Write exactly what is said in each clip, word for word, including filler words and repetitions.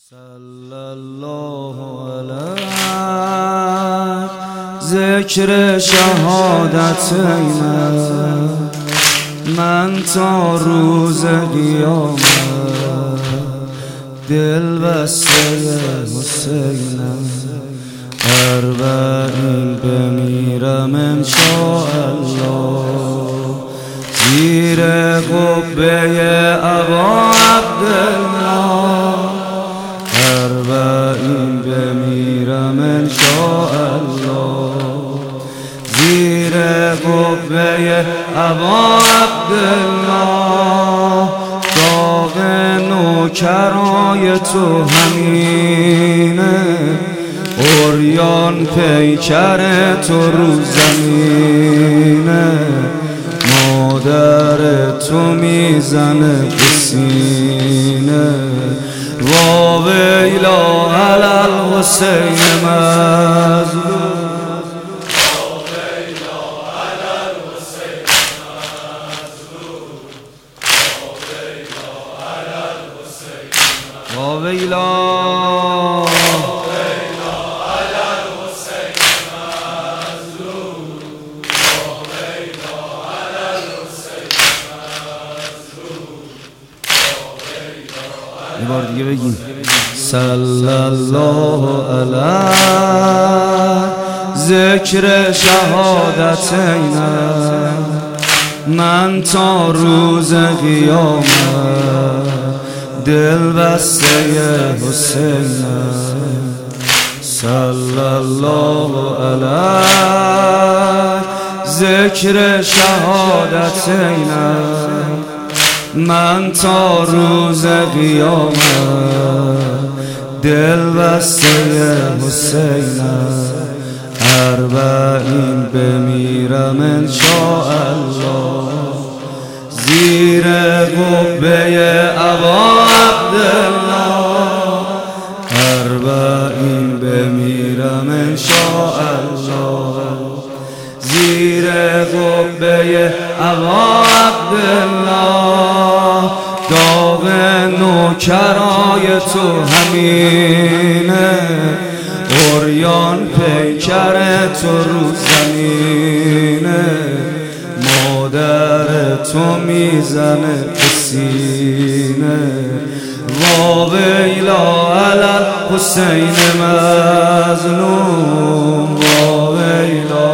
صلی الله علیه ذکر شهادتین من تا روز قیامت دل بسته حسینم اربعین بمیرم انشاءالله زیر قبه ابا عبدالله اربعین بمیرم انشاءالله زیر قبه ابا عبدالله داغ نوکرای تو همینه عریان پیکر تو رو زمینه مادر تو میزنه به سینه وا ویلا علی الحسین مظلوم وا ویلا یه بار دیگه بگیم صلی الله علیه ذکر شهادتین من تا روز قیامت دل بسته حسینم صلی الله علیه ذکر شهادتین من تا روز قیامت دل بسته حسینم اربعین بمیرم انشاءالله زیر قبه ابا عبدالله اربعین بمیرم انشاءالله زیر قبه ابا عبدالله داغ نوکرای تو همینه عریان پیکر تو رو زمینه مادر تو میزنه به سینه وا ویلا علی الحسین مظلوم وا ویلا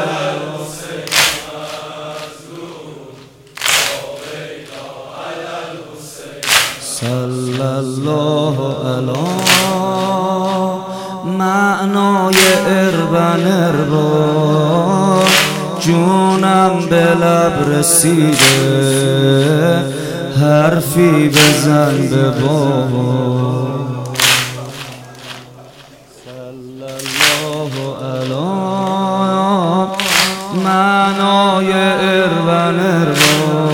صلی الله علیه معنای اربن اربا جونم به لب رسیده حرفی بزن به بابا صلی الله علیه معنای اربن اربا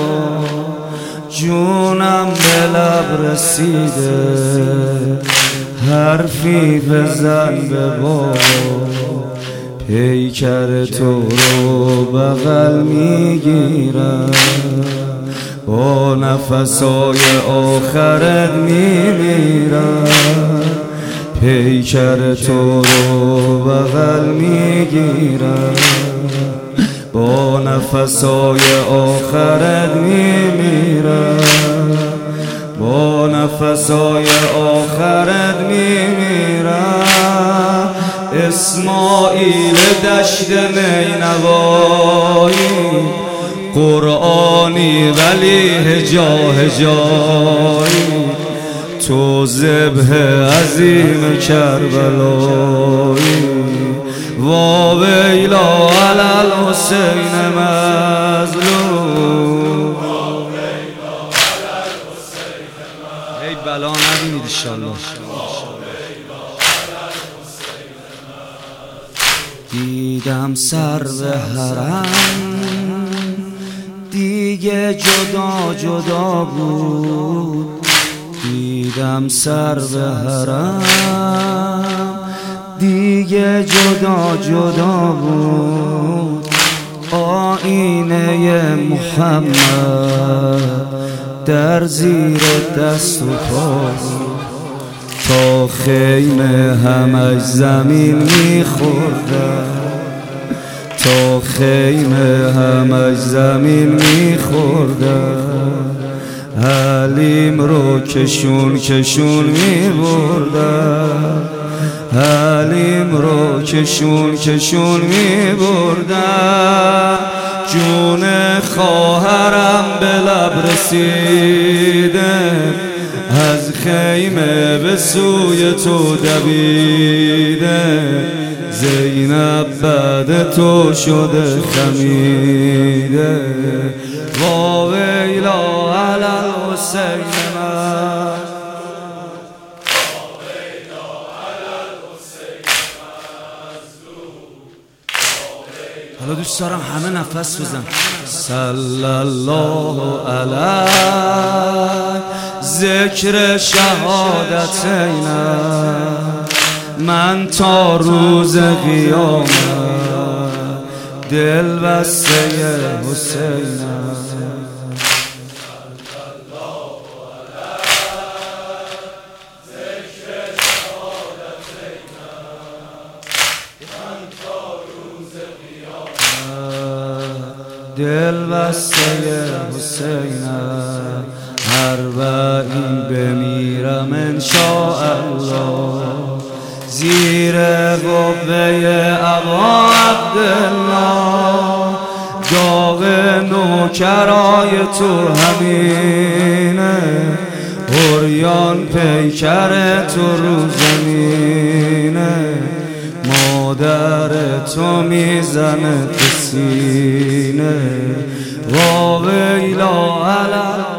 جونم به لب رسیده حرفی بزن به بابا پیکر تو رو بغل میگیرم با نفسای آخرت میمیرم پیکر تو رو بغل میگیرم با نفسای آخرت میمیرم با نفسای آخرت میمیرم اسماعیل دشت نینوایی قرآنی ولی هجا هجایی تو ذبح عظیم کربلایی وا ویلا علی الحسین مظلوم ای بلا نبینید انشالله دیدم سر به حرم دیگه جدا جدا بود دیدم سر به حرم دیگه جدا جدا بود آینه محمد در زیر دست و پا تا تا خیمه همش زمین میخوردن، تا خیمه همش زمین میخوردن، حلیم رو کشون کشون میبردن، حلیم رو کشون کشون میبردن. جون خواهرم به لب رسیده، از خیمه به سوی تو دویده، زینب بعد تو شده خمیده. وا ویلا علی الحسین من، حالا دوست دارم همه نفس بزن. صلی الله علیه ذکر شهادتینم، من تا روز قیامت دل بسته حسینم. دل بسته حسینم، اربعین بمیرم انشاءالله، زیر قبه ابا عبدالله. داغ نوکرای تو همینه، عریان پیکر تو رو زمینه، مادر تو میزنه تو سینه. وا ویلا علی